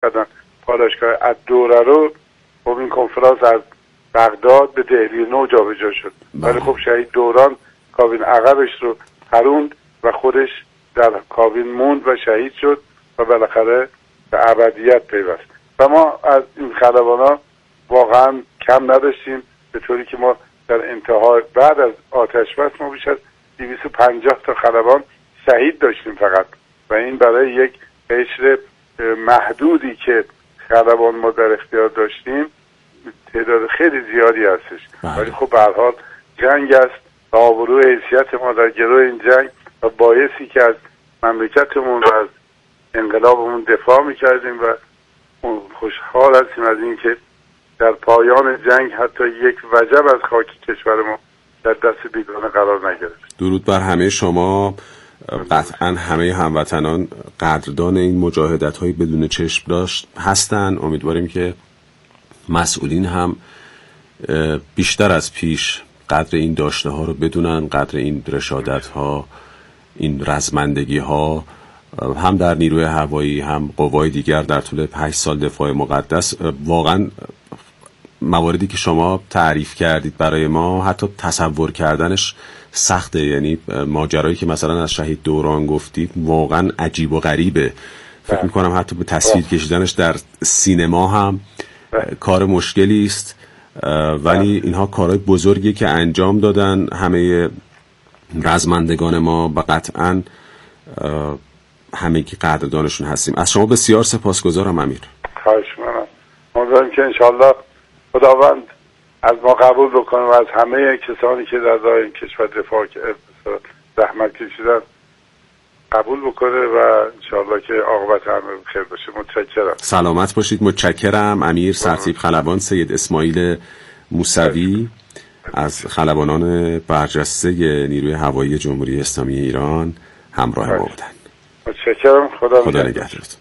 کردن پالایشگاه الدوره رو. خب این کنفرانس از بغداد به دهلی نو جابجا شد، ولی خب شهید دوران کابین عقبش رو پروند و خودش در کابین موند و شهید شد و بالاخره به ابدیت پیوست. و ما از این خلبانا واقعا کم نداشتیم، به طوری که ما در انتهای بعد از آتش بس ما بیش از 250 تا خلبان شهید داشتیم فقط، و این برای یک قشر محدودی که خلبان ما در اختیار داشتیم تعداد خیلی زیادی هستش. ولی خب به هر حال جنگ است و آبروی حیثیت ما در گروه این جنگ و بایستی که از مملکتمون و از انقلابمون دفاع میکردیم و خوشحال هستیم از این که در پایان جنگ حتی یک وجب از خاک کشور ما در دست بیگانه قرار نگرفت. درود بر همه شما. قطعا همه هموطنان قدردان این مجاهدت‌های بدون چشم داشت هستن. امیدواریم که مسئولین هم بیشتر از پیش قدر این داشته ها رو بدونن، قدر این رشادت ها، این رزمندگی ها، هم در نیروی هوایی هم قوای دیگر در طول 8 سال دفاع مقدس. واقعا مواردی که شما تعریف کردید برای ما حتی تصور کردنش سخته. یعنی ماجرایی که مثلا از شهید دوران گفتید واقعا عجیب و غریبه. فکر میکنم حتی به تصویر کشیدنش در سینما هم کار مشکلی است، ولی اینها کارهای بزرگی که انجام دادن همه رزمندگان ما و قطعا همگی قدردانشون هستیم. از شما بسیار سپاسگزارم امیر. خواهش می‌کنم. امیدوارم که انشالله خداوند از ما قبول بکنه و از همه کسانی که در راه این کشور دفاع زحمت کشیدن قبول بکنه و انشالله که عاقبت همه خیر باشه. متشکرم. سلامت باشید. متشکرم. امیر سرتیپ خلبان سید اسماعیل موسوی از خلبانان برجسته نیروی هوایی جمهوری اسلامی ایران همراه ما بودن. متشکرم. خدا نگهدارتون.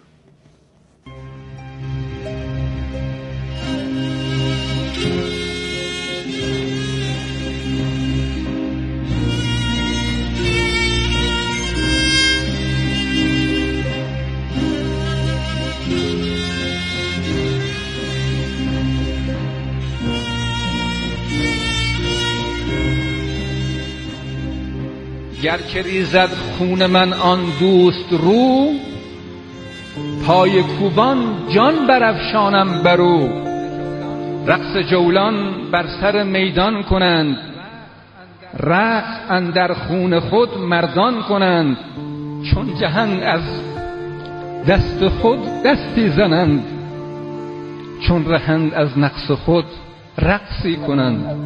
گر که ریزد خون من آن دوست رو، پای کوبان جان برافشانم برو. رقص جولان بر سر میدان کنند، رقص اندر خون خود مردان کنند. چون جهان از دست خود دستی زنند، چون رهند از نقص خود رقصی کنند.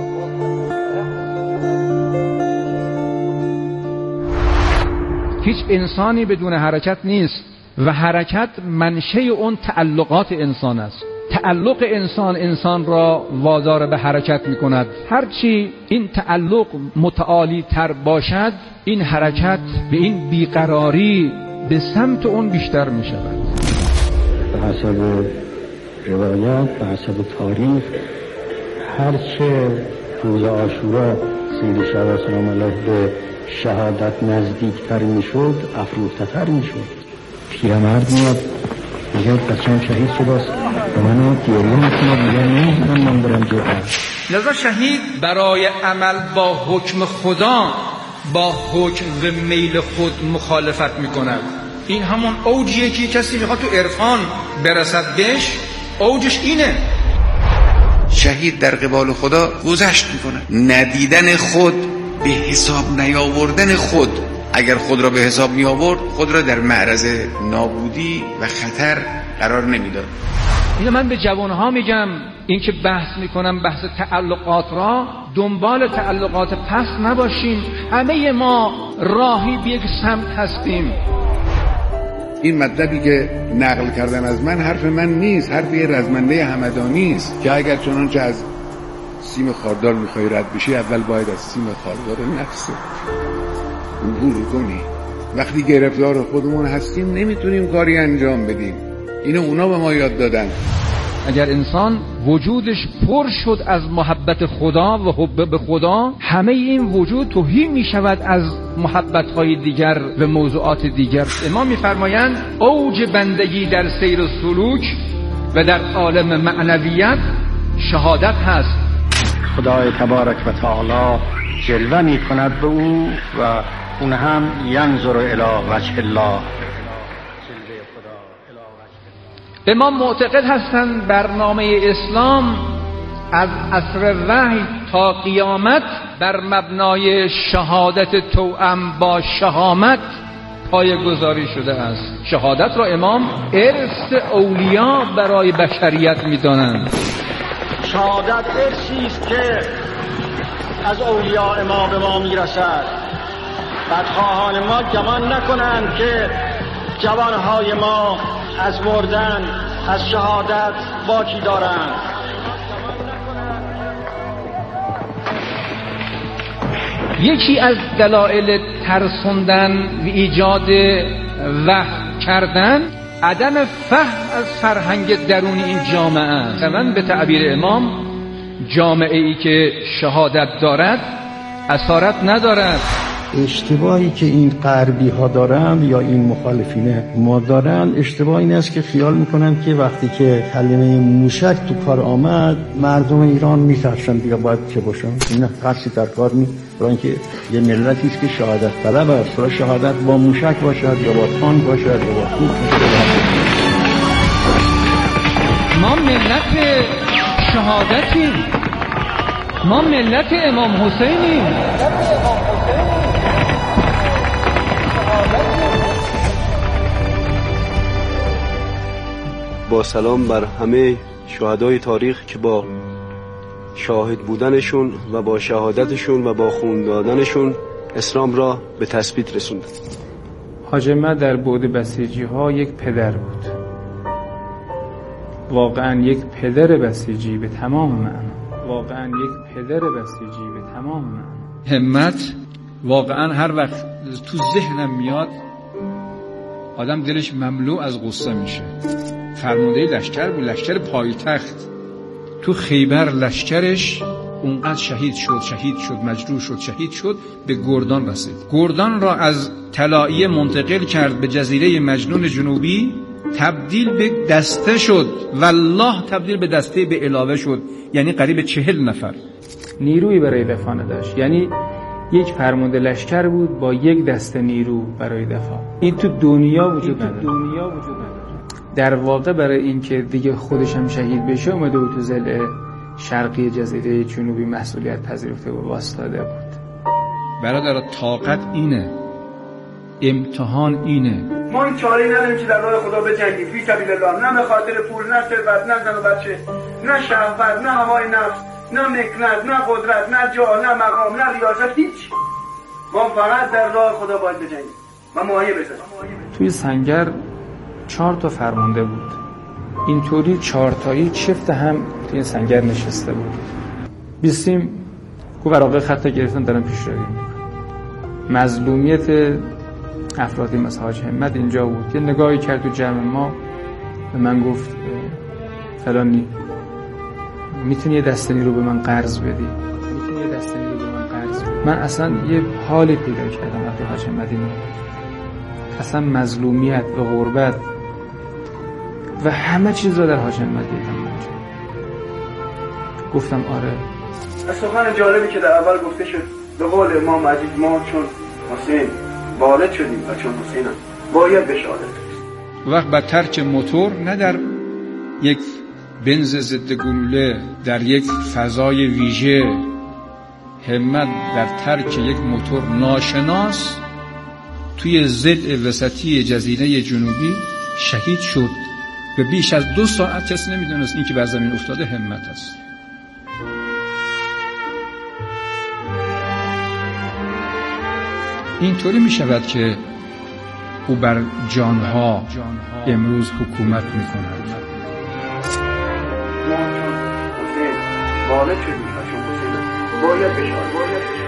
هیچ انسانی بدون حرکت نیست و حرکت منشأ اون تعلقات انسان است. تعلق انسان را وادار به حرکت می کند. هرچی این تعلق متعالی تر باشد، این حرکت به این بیقراری به سمت اون بیشتر می شود. به حسب روایات، به حسب تاریخ، هرچه روز عاشورا سید شهدا سلام الله به شهادت نزدیکتر میشد افروخته‌تر میشد. پیرمرد میاد میگه بچه‌م شهید شداست و منو گریه میکنه، میگه نمیدونم من برم جبهه. لذا شهید برای عمل با حکم خدا با حکم و میل خود مخالفت میکند. این همون اوجیه که کسی میخواد تو عرفان برسد بهش، اوجش اینه. شهید در قبال خدا گذشت میکنه. ندیدن خود، به حساب نیاوردن خود. اگر خود را به حساب می آورد، خود را در معرض نابودی و خطر قرار نمیداد. اینو من به جوانها میگم، این که بحث میکنم بحث تعلقات را، دنبال تعلقات پس نباشیم. همه ما راهی به یک سمت هستیم. این مطلبی که نقل کردن از من حرف من نیست، حرف یه رزمنده همدانی است که اگر چنانچه از سیم خاردار میخوای رد بشی، اول باید از سیم خاردار نفس عبور کنی. وقتی گرفتار خودمون هستیم نمیتونیم کاری انجام بدیم. اینو اونا به ما یاد دادن. اگر انسان وجودش پر شد از محبت خدا و حب به خدا، همه این وجود تهی می شود از محبت‌های دیگر و موضوعات دیگر. امام می‌فرمایند اوج بندگی در سیر و سلوک و در عالم معنویت شهادت هست. خدای تبارک و تعالی جلوه می کند به او و اون هم ینظر الی وجه الله. امام معتقد هستند برنامه اسلام از عصر وحی تا قیامت بر مبنای شهادت توأم با شهامت پایه‌گذاری شده است. شهادت را امام ارث اولیا برای بشریت می‌دانند. شهادت ارثی است که از اولیاء ما به ما میرسد. بدخواهان ما گمان نکنند که جوانهای ما از مردن از شهادت باکی دارند. یکی از دلایل ترسوندن و ایجاد وهم کردن عدم فهم از فرهنگ درونی این جامعه است. من به تعبیر امام جامعه ای که شهادت دارد اسارت ندارد. اشتباهی که این غربی ها دارن یا این مخالفین ما دارن، اشتباه این است که خیال میکنن که وقتی که کلمه موشک تو کار آمد مردم ایران میترسن دیگه باید چه باشن. این قصدی در کار برای اینکه یه ملتی است که شهادت طلب است. شهادت با موشک باشد یا با تانک باشد یا با توپ باشد. ما ملت شهادتیم، ما ملت امام حسینیم. با سلام بر همه شهدای تاریخ که با شاهد بودنشون و با شهادتشون و با خون دادنشون اسلام را به تثبیت رسوندند. حاج احمد در بعد بسیجی ها یک پدر بود، واقعا یک پدر بسیجی به تمام معنا، واقعا یک پدر بسیجی به تمام معنا. همت واقعا هر وقت تو ذهنم میاد آدم دلش مملو از غصه میشه. فرمانده لشکر بود، لشکر پایتخت. تو خیبر لشکرش اونقدر شهید شد، مجروح شد، شهید شد، به گردان رسید. گردان را از طلائیه منتقل کرد به جزیره مجنون جنوبی، تبدیل به دسته شد، والله تبدیل به دسته به علاوه شد، یعنی قریب 40 نفر. نیروی برای دفاع نداشت، یعنی یک فرمانده لشکر بود با یک دسته نیرو برای دفاع. این تو دنیا وجود نداره. در واقع برای اینکه دیگه خودش هم شهید بشه اومده بود تو ضلع شرقی جزیره جنوبی مسئولیت پذیرفته و واسطاده بود. برادر طاقت اینه، امتحان اینه. ما این چاره‌ای نداریم که در راه خدا بجنگیم فی سبیل الله، نه به خاطر پول، نه ثروت، نه زن و بچه، نه شهوت، نه هوای نفس، نه مکنت، نه قدرت، نه جاه، نه مقام، نه ریاست، هیچ. ما فقط در راه خدا باید بجنگیم و مایه بزنیم. توی سنگر 4 تا فرمانده بود، اینطوری 4 تایی چفت هم توی این سنگر نشسته بود. بیستیم که ورقه خط گرفتن دارن پیش روی میکنن. مظلومیت افرادی مثل حاج همت اینجا بود. یه نگاهی کرد تو جمع ما، به من گفت فلانی میتونی یه دسته نیرو به من قرض بدی؟ من اصلا یه حالی پیدا کردم وقتی حاج همت اینو اصلا مظلومیت و غربت و همه چیز رو در حاج همت دیدم. گفتم آره. سخن جالبی که در اول گفته شد به قول امام عزیز، ما چون حسین والد شدیم و چون حسینم باید به شهادت رسیم. وقت با ترک موتور، نه در یک بنز ضد گلوله، در یک فضای ویژه، همت در ترک یک موتور ناشناس توی ضلع وسطی جزیره جنوبی شهید شد و بیش از 2 ساعت کسی نمیدونست این که بر زمین افتاده همت است. اینطوری می شود که او بر جانها امروز حکومت می کند. ما چون حسین والد شدیم و چون حسینم باید به شهادت رسیم.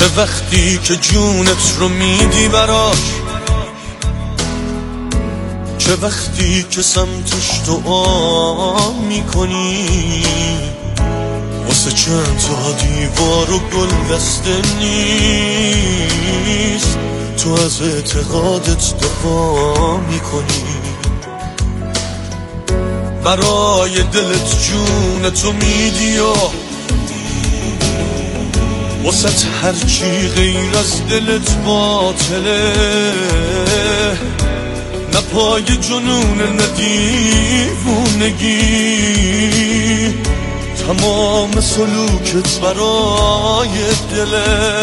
چه وقتی که جونت رو میدی براش، چه وقتی که سمتش دعا میکنی، واسه چند تا دیوار و گل دسته نیست، تو از اعتقادت دفاع میکنی، برای دلت جونتو میدی و واسه هرچی غیر از دلت باطله، نه پای جنون نه دیوونگی، تمام سلوکت برای دله.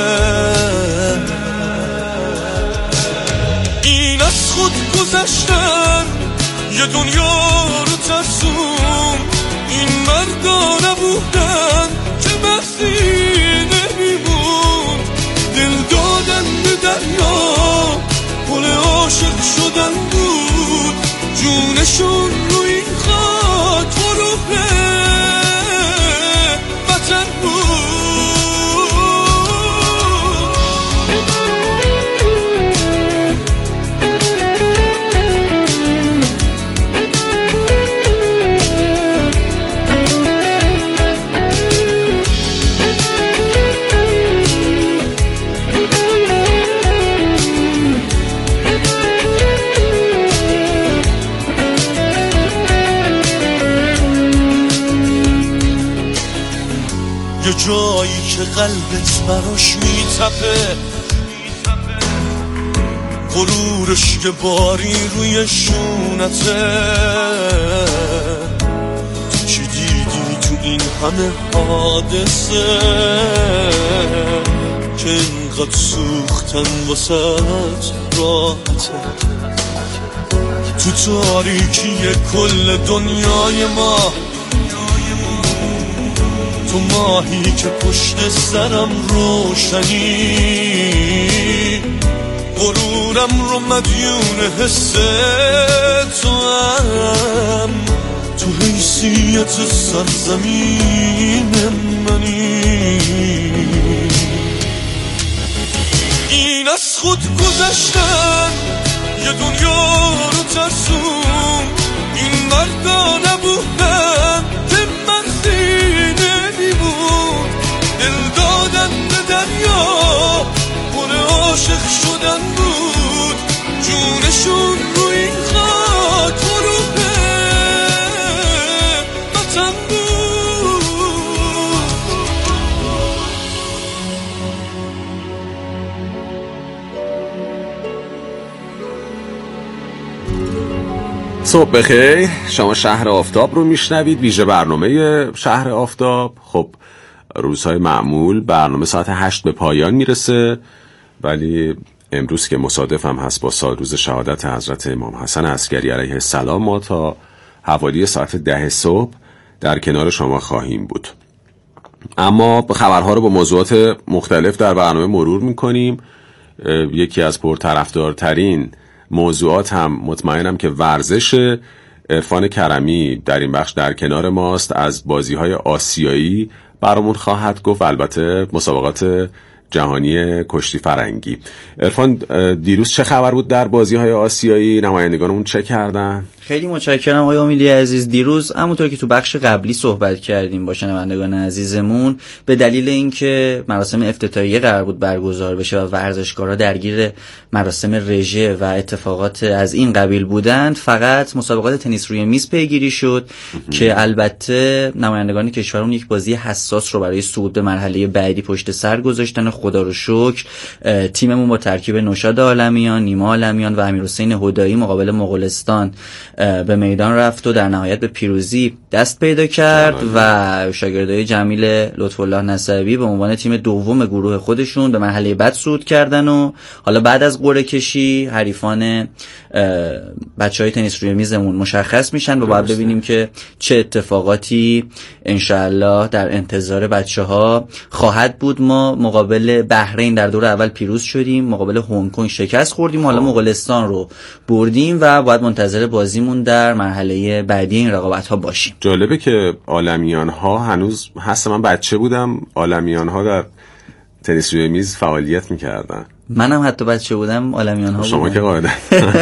این از خود گذشتن یه دنیا رو ترسون، این مردا نبودن که بحثی نمیموند، دل دادن به دریا پل عاشق شدن بود، جونشون رو این خاک فروخه وطن بود. یه جایی که قلبت براش میتپه، غرورش که باری روی شونته، تو چی دیدی تو این همه حادثه که اینقدر سوختن واسه راحته، تو تاریکی کل دنیای ما، تو ماهی که پشت سرم روشنی، غرورم رو مدیون حس تو هم، تو حیثیت سرزمین منی. این از خود گذشتن یه دنیا رو ترسون، این مردا نبودن که مغزی نمیمون، دل دادن به دریا پر عاشق شدن بود، جونشون رو این خاک فروخه وطن بود. صبح بخیر، شما شهر آفتاب رو میشنوید، ویژه برنامه شهر آفتاب. خب روزهای معمول برنامه ساعت 8 به پایان میرسه، ولی امروز که مصادف هم هست با سالروز شهادت حضرت امام حسن عسکری علیه السلام، ما تا حوالی ساعت 10 صبح در کنار شما خواهیم بود. اما خبرها رو با موضوعات مختلف در برنامه مرور میکنیم. یکی از پرطرفدارترین موضوعات هم مطمئنم که ورزش. عرفان کرمی در این بخش در کنار ماست، از بازی‌های آسیایی برامون خواهد گفت، البته مسابقات جهانی کشتی فرنگی. عرفان، دیروز چه خبر بود در بازی‌های آسیایی؟ نمایندگانمون چه کردن؟ خیلی متشکرم آقای امیدی عزیز. دیروز همونطور که تو بخش قبلی صحبت کردیم با شنوندگان عزیزمون، به دلیل اینکه مراسم افتتاحیه قرار بود برگزار بشه و ورزشکارا درگیر مراسم رژه و اتفاقات از این قبیل بودند، فقط مسابقات تنیس روی میز پیگیری شد که البته نمایندگان کشورمون یک بازی حساس رو برای صعود به مرحله بعدی پشت سر گذاشتن و خدا رو شکر تیممون با ترکیب نوشاد عالمیان، نیما عالمیان و امیرحسین هدایی مقابل مغولستان به میدان رفت و در نهایت به پیروزی دست پیدا کرد و شاگردای جمیل لطف‌الله نسبی به عنوان تیم دوم گروه خودشون به مرحله بعد صعود کردن و حالا بعد از قرعه کشی حریفان بچهای تنیس روی میزمون مشخص میشن و باید ببینیم که چه اتفاقاتی انشالله در انتظار بچه‌ها خواهد بود. ما مقابل بحرین در دور اول پیروز شدیم، مقابل هنگ کنگ شکست خوردیم، حالا مغولستان رو بردیم و باید منتظر بازیمون در مرحله بعدی این رقابت‌ها باشیم. جالبه که عالمیان ها هنوز هست، من بچه بودم عالمیان ها در تنیس روی میز فعالیت میکردن. منم حتی بچه بودم عالمیان ها شما که قاعدن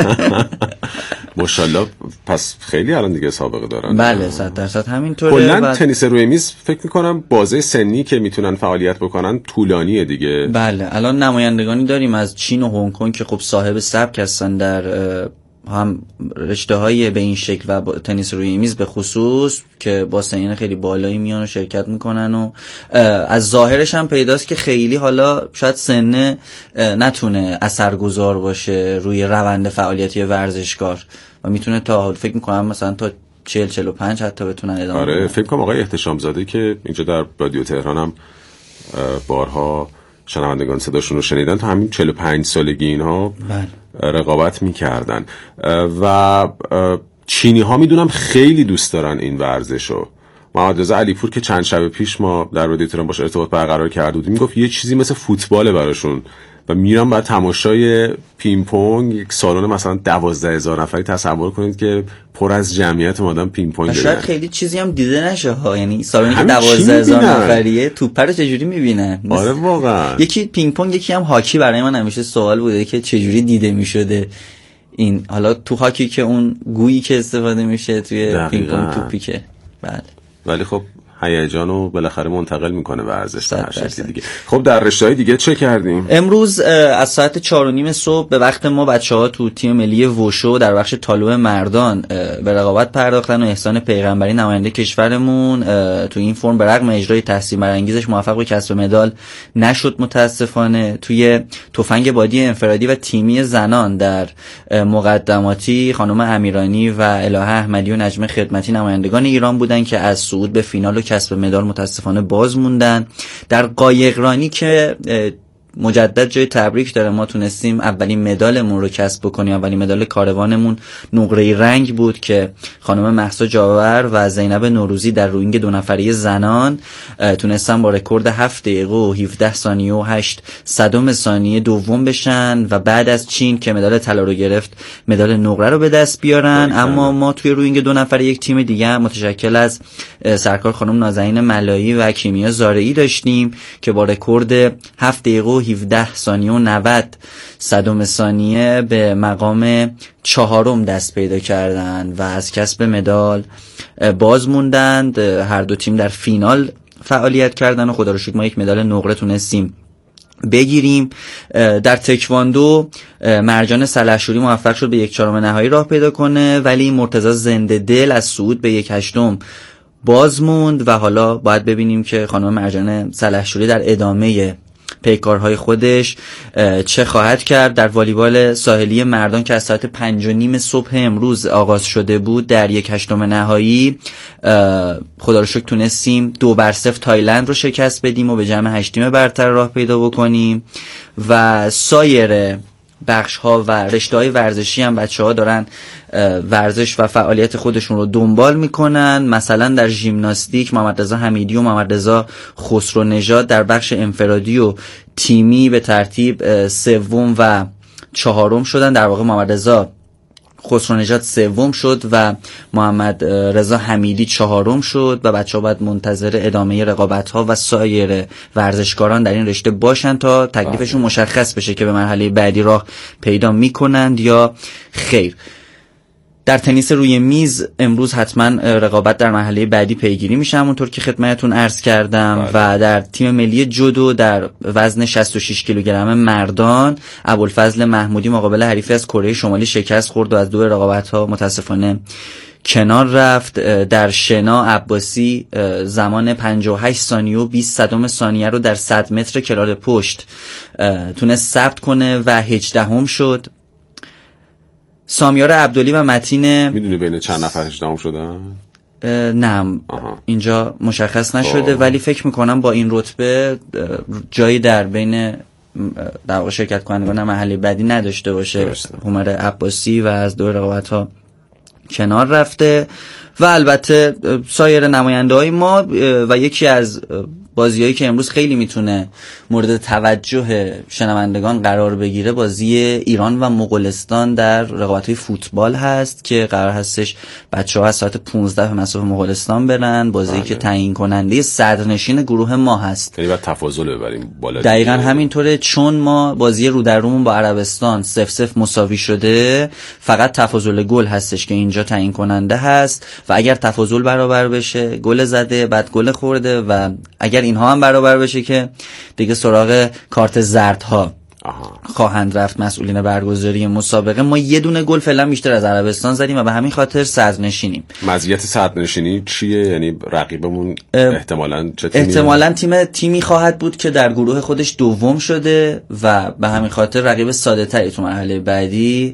ماشاءالله پس خیلی الان دیگه سابقه دارن. بله 100% همینطوره. کلا تنیس روی میز فکر میکنم بازه سنی که میتونن فعالیت بکنن طولانیه دیگه. بله الان نمایندگانی داریم از چین و هنگ کنگ که خب صاحب سبک هستن در هم رشته‌های به این شکل و تنیس روی میز به خصوص که با سنین خیلی بالایی میان و شرکت میکنن و از ظاهرش هم پیداست که خیلی حالا شاید سن نتونه اثرگذار باشه روی روند فعالیتی ورزشکار و میتونه تا فکر میکنم مثلا تا 40-45 حتی بتونن ادامه بدن. فکر کنم آقای احتشام زاده که اینجا در رادیو تهران هم بارها شنوندگان صداشون رو شنیدن تا همین 45 سالگی اینها رقابت میکردن و چینی ها میدونم خیلی دوست دارن این ورزشو. محمد رضا علیپور که چند شب پیش ما در رادیو تهران باش ارتباط برقرار کرده بودیم میگفت یه چیزی مثل فوتباله براشون و میرن بعد تماشای پینگ پونگ، یک سالن مثلا 12,000 نفری تصور کنید که پر از جمعیت مادام پینگ پونگ دارن. شاید خیلی چیزی هم دیده نشه ها، یعنی سالونی که 12,000 نفریه توپ رو چجوری میبینن؟ آره واقعا. یکی پینگ پونگ یکی هم هاکی برای من همیشه سوال بوده که چجوری دیده میشده این. حالا تو هاکی که اون گویی که استفاده میشه توی پینگ پونگ توپی که بله، ولی خب هیجانو بالاخره منتقل میکنه ورزش به هر شکلی دیگه. خب در رشته‌های دیگه چه کردیم؟ امروز از ساعت 4:30 صبح به وقت ما بچه‌ها تو تیم ملی وشو در بخش تالو مردان به رقابت پرداختن و احسان پیغمبری نماینده کشورمون تو این فرم به رغم اجرای تحسین برانگیزش موفق به کسب مدال نشد متاسفانه. توی تفنگ بادی انفرادی و تیمی زنان در مقدماتی خانم امیرانی و الهه احمدی و نجمه خدمتی نمایندگان ایران بودن که از صعود به فینال کسب مدال متاسفانه باز موندن. در قایقرانی که مجدد جای تبریک داره، ما تونستیم اولین مدالمون رو کسب بکنیم. اولین مدال کاروانمون نقره رنگ بود که خانم مهسا جاور و زینب نوروزی در روینگ 2 نفره زنان تونستن با رکورد 7 دقیقه و 17 ثانیه و 8 صدم ثانیه دوم بشن و بعد از چین که مدال طلا رو گرفت مدال نقره رو به دست بیارن. اما ما توی روینگ 2 نفره یک تیم دیگه متشکل از سرکار خانم نازنین ملایی و کیمیا زارعی داشتیم که با رکورد 7 دقیقه و 17 ثانیه و 90 صدم ثانیه به مقام 4م دست پیدا کردن و از کسب مدال باز موندند. هر دو تیم در فینال فعالیت کردن و خدا رو شکر ما یک مدال نقره تونستیم بگیریم. در تکواندو مرجان سلحشوری موفق شد به 1/4 نهایی راه پیدا کنه، ولی مرتضی زنده دل از صعود به 1/8 باز موند و حالا باید ببینیم که خانم مرجان سلحشوری در ادامه پیکارهای خودش چه خواهد کرد. در والیبال ساحلی مردان که از ساعت 5:30 صبح امروز آغاز شده بود در 1/8 نهایی خدا رو شکر تونستیم 2-0 تایلند رو شکست بدیم و به جمع 8 تیم برتر راه پیدا بکنیم و سایر بخش ها و رشته های ورزشی هم بچه ها دارن ورزش و فعالیت خودشون رو دنبال میکنن. مثلا در ژیمناستیک محمد رضا حمیدی و محمد رضا خسرو نژاد در بخش انفرادی و تیمی به ترتیب 3 و 4 شدن. در واقع محمد رضا خسرو نژاد 3 شد و محمد رضا حمیدی 4 شد و بچه‌ها باید منتظر ادامه رقابت‌ها و سایر ورزشکاران در این رشته باشن تا تکلیفشون مشخص بشه که به مرحله بعدی راه پیدا میکنند یا خیر. در تنیس روی میز امروز حتما رقابت در مرحله بعدی پیگیری میشه همونطور که خدمتتون عرض کردم و در تیم ملی جودو در وزن 66 کیلوگرم مردان ابوالفضل محمودی مقابل حریفی از کره شمالی شکست خورد و از 2 رقابت‌ها متاسفانه کنار رفت. در شنا عباسی زمان 58 ثانیه و 20 صدم ثانیه رو در 100 متر کلال پشت تونست ثبت کنه و 18ام شد. سامیار عبدلی و متین میدونی بین چند نفر 18ام شدن؟ نه اینجا مشخص نشده ولی فکر میکنم با این رتبه جایی در بین در واقع شرکت کنندگان محلی بعدی نداشته باشه. عمر عباسی و از 2 رقابت‌ها کنار رفته و البته سایر نماینده های ما و یکی از بازیایی که امروز خیلی میتونه مورد توجه شنوندگان قرار بگیره بازی ایران و مغولستان در رقابت‌های فوتبال هست که قرار هستش بچه‌ها از ساعت 15 به مصاف مغولستان برن، بازی که تعیین کننده صدرنشین گروه ما هست. یعنی بعد تفاضل ببریم بالا. دقیقاً همینطوره، چون ما بازی رو در رومون با عربستان 0-0 مساوی شده، فقط تفاضل گل هستش که اینجا تعیین کننده هست و اگر تفاضل برابر بشه گل زده بعد گل خورده و اگر اینها هم برابر بشه که دیگه سراغ کارت زردها خواهند رفت مسئولین برگزاری مسابقه. ما یه دونه گل فعلا بیشتر از عربستان زدیم و به همین خاطر صدرنشینیم. مزیت صدرنشینی چیه؟ یعنی رقیبمون احتمالاً چه تیمی؟ احتمالاً تیمی خواهد بود که در گروه خودش دوم شده و به همین خاطر رقیب ساده تری تو مرحله بعدی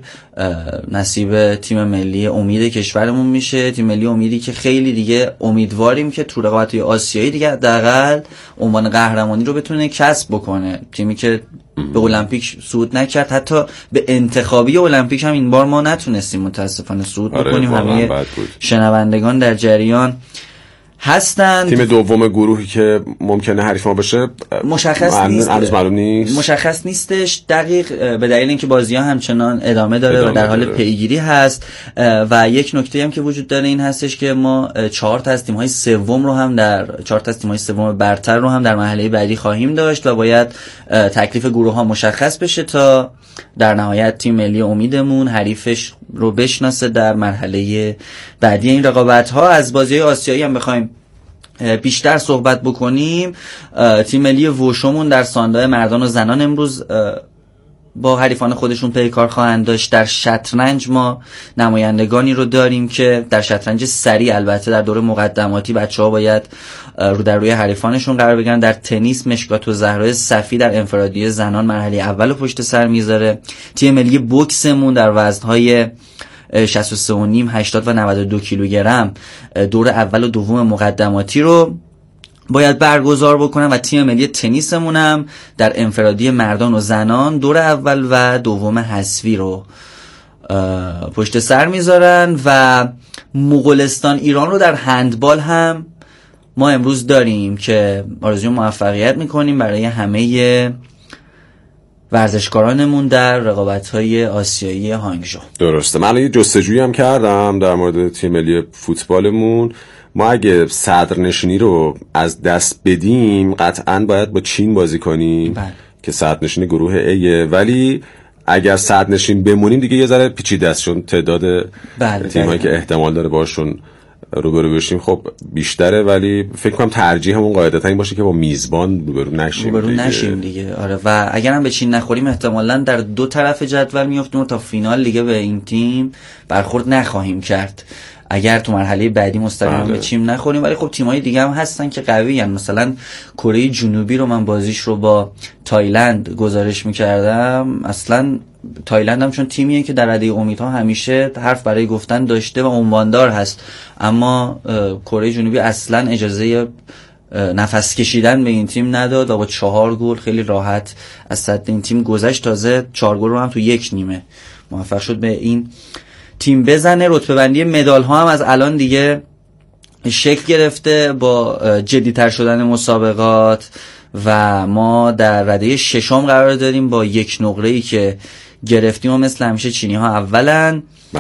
نصیب تیم ملی امید کشورمون میشه. تیم ملی امیدی که خیلی دیگه امیدواریم که تو رقابت‌های آسیایی دیگه حداقل عنوان قهرمانی رو بتونه کسب بکنه. تیمی که به المپیک صعود نکرد، حتی به انتخابی المپیک هم این بار ما نتونستیم متاسفانه صعود بکنیم. همه شنوندگان در جریان هستند. تیم دوم گروهی که ممکنه حریف ما بشه مشخص نیست، معلوم نیست، مشخص نیستش دقیق به دلیل اینکه بازی‌ها همچنان ادامه داره و در حال پیگیری هست. و یک نکته هم که وجود داره این هستش که ما 4 تا از تیم‌های سوم رو هم در 4 تا از تیم‌های سوم برتر رو هم در مرحله بعدی خواهیم داشت و باید تکلیف گروه‌ها مشخص بشه تا در نهایت تیم ملی امیدمون حریفش رو بشناسه در مرحله بعدی این رقابت‌ها. از بازی‌های آسیایی هم بخوایم بیشتر صحبت بکنیم، تیم ملی وشومون در ساندای مردان و زنان امروز با حریفان خودشون پیکار خواهند داشت. در شطرنج ما نمایندگانی رو داریم که در شطرنج سری البته در دوره مقدماتی بچه‌ها باید رو در روی حریفانشون قرار بگیرن. در تنیس مشکات و زهرا صفی در انفرادی زنان مرحله اول و پشت سر میذاره. تیم ملی بوکسمون در وزن‌های 63.5 80 و 92 کیلوگرم دور اول و دوم مقدماتی رو باید برگزار بکنن و تیم ملی تنیسمون هم در انفرادی مردان و زنان دور اول و دوم حذفی رو پشت سر میذارن. و مغولستان ایران رو در هندبال هم ما امروز داریم که آرزوی موفقیت میکنیم برای همه ورزشکارانمون در رقابت‌های آسیایی هانگژو. درسته. من یه جستجویی هم کردم در مورد تیم ملی فوتبالمون. ما اگه صدرنشینی رو از دست بدیم قطعاً باید با چین بازی کنیم که صدرنشین گروه A، ولی اگر صدرنشین بمونیم دیگه یه ذره پیچیده است چون تعداد تیم‌هایی که احتمال داره باشون روبرو بشیم خب بیشتره، ولی فکر کنم ترجیح همون قاعدتا این باشه که با میزبان روبرو نشیم دیگه. آره، و اگر هم به چین نخوریم احتمالاً در دو طرف جدول میافتیم و تا فینال دیگه به این تیم برخورد نخواهیم کرد اگر تو مرحله بعدی مستقیما به چین نخوریم. ولی خب تیم‌های دیگه هم هستن که قوی‌ان. مثلا کره جنوبی رو من بازیش رو با تایلند گزارش می‌کردم. اصلا تایلند هم چون تیمیه که در رده امیدها همیشه حرف برای گفتن داشته و عنواندار هست، اما کره جنوبی اصلا اجازه نفس کشیدن به این تیم نداد و با 4 گل خیلی راحت از سد این تیم گذشت. تازه 4 گل رو هم تو یک نیمه موفق شد به این تیم بزنه. رتبه بندی مدال ها هم از الان دیگه شکل گرفته با جدی‌تر شدن مسابقات و ما در رده 6 قرار داریم با 1 نقره‌ای که گرفتیم و مثل همیشه چینی ها اولن.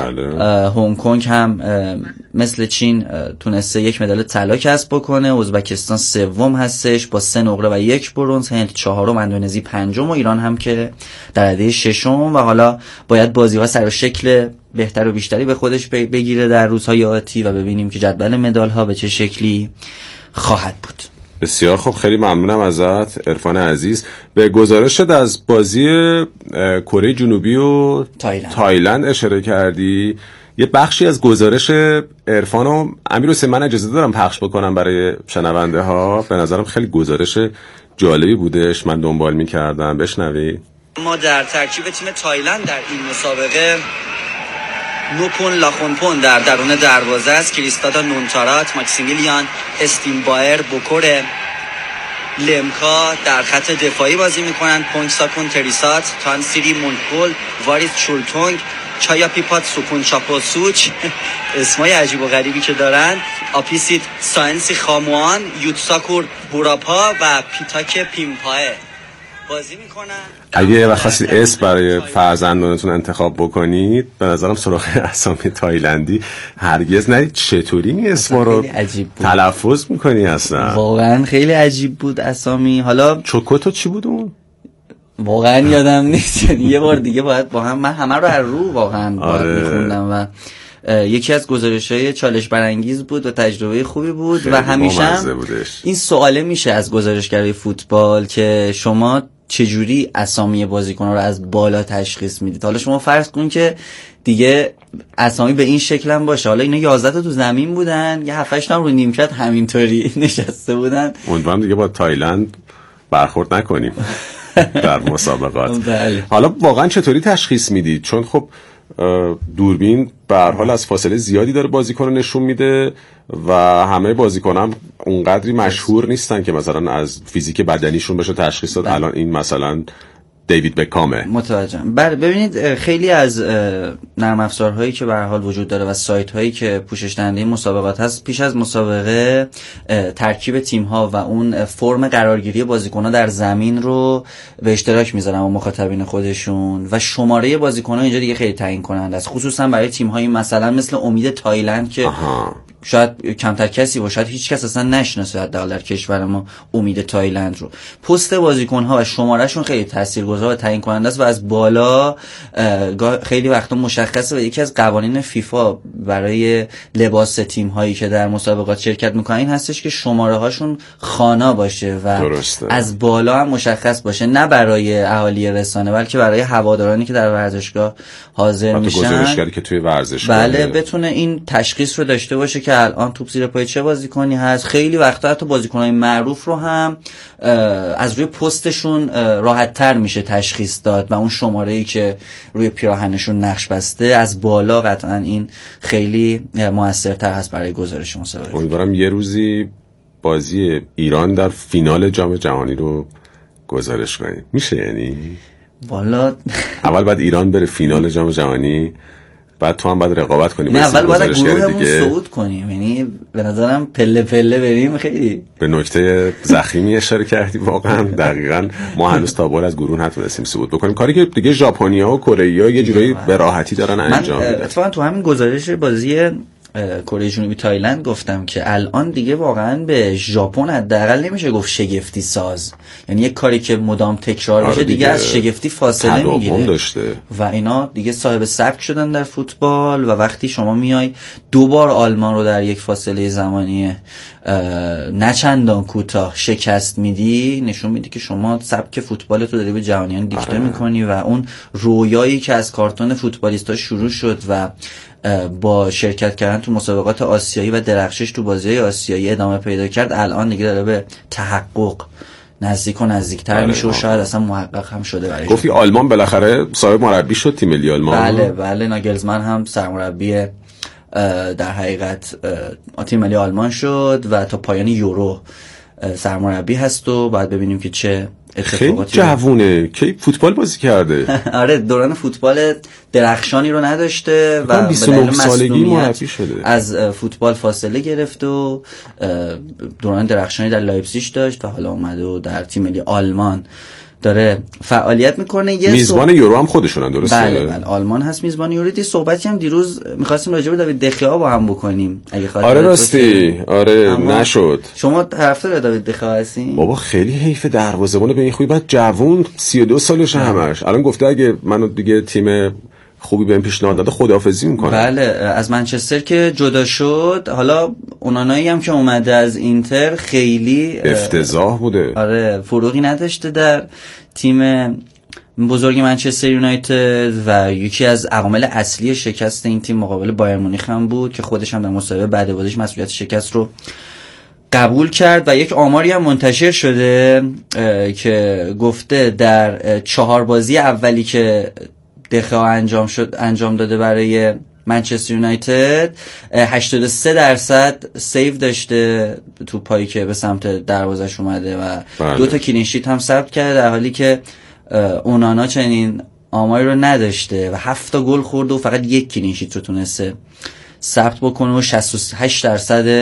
هنگ کنگ هم مثل چین تونسته 1 مدال طلا کسب بکنه. ازبکستان سوم هستش با 3 نقره و 1 برنز. هند 4م، اندونزی 5م و ایران هم که در رده 6م. و حالا باید بازی‌ها سر و شکل بهتر و بیشتری به خودش بگیره در روزهای آتی و ببینیم که جدول مدال‌ها به چه شکلی خواهد بود. بسیار خب، خیلی ممنونم ازت عرفان عزیز. به گزارشت از بازی کره جنوبی و تایلند اشاره کردی. یه بخشی از گزارش عرفان و امیرحسین من اجازه دارم پخش بکنم برای شنونده ها؟ به نظرم خیلی گزارش جالبی بودش، من دنبال می‌کردم. بشنوی. ما در ترکیب تیم تایلند در این مسابقه نوپون لاخونپون در درون دروازه است، کریستادا نونتارات، ماکسیمیلیان استینبایر بوکوره، لمکا در خط دفاعی بازی میکنن، پونگ ساکون تریسات، تانسیری مونکول، واریس چولتونگ، چایا پیپات سکون چاپو سوچ، اسمای عجیب و غریبی که دارن، آپیسیت ساینسی خاموان، یوتساکور هوراپا و پیتاک پیمپاه بازی میکنن. اگه وقت خواستید اسم برای فرزندانتون انتخاب بکنید، به نظرم سراغ اسامی تایلندی هرگز نرید. چطوری این اسما رو تلفظ میکنی اصلا؟ واقعا خیلی عجیب بود اسامی. حالا چوکوتو چی بود اون؟ واقعا یادم نیست. یه بار دیگه باید با هم، من همه رو از رو واقعا باید میخوندم و یکی از گزارش‌های چالش برانگیز بود و تجربه خوبی بود و همیشه این سواله میشه از گزارشگرای فوتبال که شما چجوری اسامی بازیکن‌ها رو از بالا تشخیص میدید. حالا شما فرض کن که دیگه اسامی به این شکل هم باشه، حالا اینا 11 تا تو زمین بودن، یه 7-8 تا رو نیمکت همینطوری نشسته بودن. امیدوارم دیگه با تایلند برخورد نکنیم در مسابقات. حالا واقعا چطوری تشخیص میدید؟ چون خب دوربین به هر حال از فاصله زیادی داره بازیکن رو نشون میده و همه بازیکن‌ها هم اونقدری مشهور نیستن که مثلا از فیزیک بدنیشون بشه تشخیص داد الان این مثلا دیوید بکامه. متوجهم. ببینید خیلی از نرم افزارهایی که به هر حال وجود داره و سایت هایی که پوشش دهنده این مسابقات هست، پیش از مسابقه ترکیب تیم ها و اون فرم قرارگیری بازیکن‌ها در زمین رو به اشتراک میذارن با مخاطبین خودشون و شماره بازیکن‌ها اینجا دیگه خیلی تعیین کننده است، خصوصا برای تیم هایی مثلا مثل امید تایلند که شاید کمتر کسی باشه، شاید هیچ کس اصلا نشناسه حداقل در کشور ما امید تایلند رو. پست بازیکن‌ها و شمارهشون خیلی تاثیرگذار و تعیین کننده است و از بالا خیلی وقتا مشخصه و یکی از قوانین فیفا برای لباس تیم‌هایی که در مسابقات شرکت می‌کنن این هستش که شماره‌هاشون خوانا باشه و درسته. از بالا هم مشخص باشه، نه برای اهالی رسانه بلکه برای هوادارانی که در ورزشگاه حاضر میشن، گزارشگری که توی ورزشگاه بله بتونه این تشخیص رو داشته باشه که الان توپ زیر پای چه بازیکنی هست. خیلی وقتا حتی بازیکن‌های معروف رو هم از روی پستشون راحت‌تر میشه تشخیص داد و اون شماره‌ای که روی پیراهنشون نقش بسته از بالا قطعا این خیلی موثرتر هست برای گزارش مسابقه. امیدوارم یه روزی بازی ایران در فینال جام جهانی رو گزارش کنیم. میشه یعنی؟ والا اول بعد ایران بره فینال جام جهانی، بعد تو هم باید رقابت کنیم. نه اول باید گروهمون صعود کنیم، یعنی به نظرم پله پله بریم. خیلی به نکته ضخیمی اشاره کردی، واقعا دقیقاً ما هنوز تا بالا از گروه نتونستیم صعود بکنیم، کاری که دیگه ژاپنی‌ها و کره‌ای‌ها یه جورایی به راحتی دارن انجام میدن. اتفاقا تو همین گزارش بازی کره جنوبی تایلند گفتم که الان دیگه واقعا به ژاپن حداقل نمیشه گفت شگفتی ساز، یعنی یک کاری که مدام تکرار بشه دیگه از شگفتی فاصله میگیره و اینا دیگه صاحب سبک شدن در فوتبال و وقتی شما میای دوبار آلمان رو در یک فاصله زمانی نه چندان کوتاه شکست میدی، نشون میدی که شما سبک فوتبال تو داری به جهانیان دیکته میکنی و اون رویایی که از کارتون فوتبالیستا شروع شد و با شرکت کردن تو مسابقات آسیایی و درخشش تو بازی آسیایی ادامه پیدا کرد، الان دیگه داره به تحقق نزدیک و نزدیکتر میشه و شاید اصلا محقق هم شده برای گفتی آلمان بالاخره صاحب مربی شد تیم ملی آلمان. بله ناگلزمن هم سرمربی در حقیقت تیم ملی آلمان شد و تا پایان یورو سرمربی هست و بعد ببینیم که چه خیلی جوونه که فوتبال بازی کرده. آره دوران فوتبال درخشانی رو نداشته و 29 سالگی مربی شده، از فوتبال فاصله گرفت و دوران درخشانی در لایپزیگ داشت و حالا اومده و در تیم ملی آلمان داره فعالیت میکنه. میزبان یورو هم خودشونن، درسته؟ بله آلمان هست میزبان یورو. دی صحبتی هم دیروز می‌خواستیم راجع به داوید دخیا با هم بکنیم اگه خاطر آره راستی نشد. شما طرفدار داوید دخیا هستین؟ بابا خیلی حیف، دروازه‌بان به این خوبی، بعد جوون 32 سالشه همش. الان گفته اگه منو دیگه تیم خوبی بهم پیشنهاد داده خداحافظی میکنه. بله از منچستر که جدا شد، حالا اونانایی هم که اومده از اینتر خیلی افتضاح بوده. آره فروغی نداشته در تیم بزرگ منچستر یونایتد و یکی از عوامل اصلی شکست این تیم مقابل بایر مونیخ هم بود که خودش هم در مسابقه بعد بازیش مسئولیت شکست رو قبول کرد و یک آماری هم منتشر شده که گفته در 4 بازی اولی که دخیا انجام داده برای منچستر یونایتد 83% سیو داشته تو پایی که به سمت دروازش اومده و 2 تا کلین شیت هم ثبت کرده، در حالی که اونانا چنین آماری رو نداشته و 7 تا گل خورده و فقط 1 کلین شیت رو تونسته ثبت بکنه و 68%